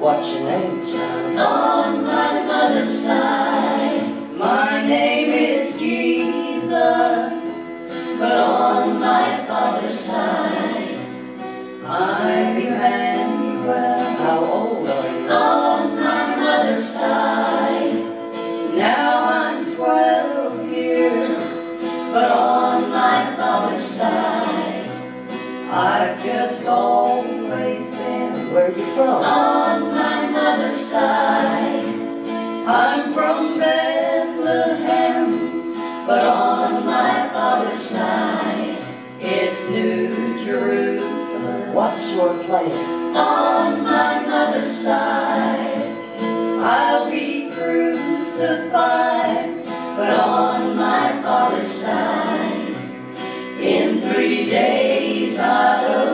What's your name, son? On my mother's side, my name is Jesus, but on my father's side, I'm Emmanuel. How old are you? On my mother's side, now I'm 12 years, but on my father's side, I've just always been. Where are you from? On my mother's side, I'm from Bethlehem, but on my father's side, it's New Jerusalem. What's your plan? On my mother's side, I'll be crucified, but on my father's side, in 3 days I'll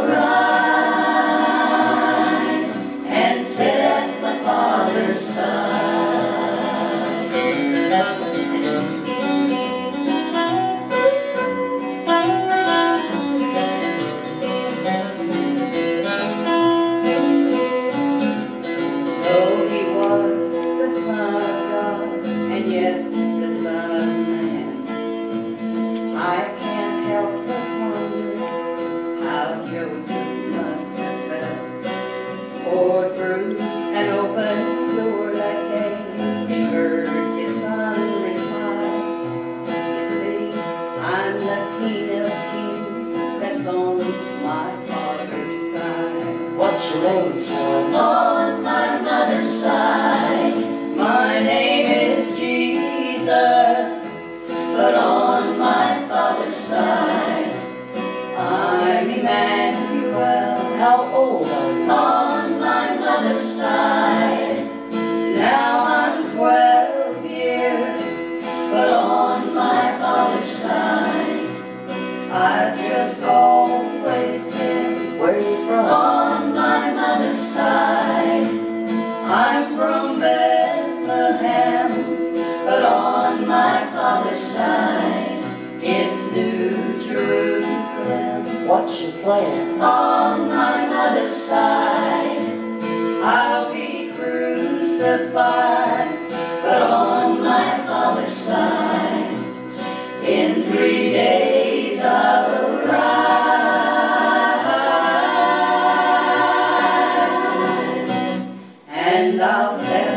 arise and sit at my father's side. Though he was the Son of God and yet the Son of Man, I can't help but wonder how Joseph must have felt. For through an open door that day, he heard his son reply, "You see, I'm the King of Kings that's on my father's side." What's your name, son? On my mother's side, my name is Jesus, but on my father's side, I'm Emmanuel. How old are you? On my mother's side, now I'm 12 years, but on my father's side, I've just always been. Where are you from? On my mother's side, I'm from Bethlehem, but on my father's side, it's New Jerusalem. What's your plan? On my mother's side, I'll be crucified, but on my father's side, in 3 days I'll arise, and I'll set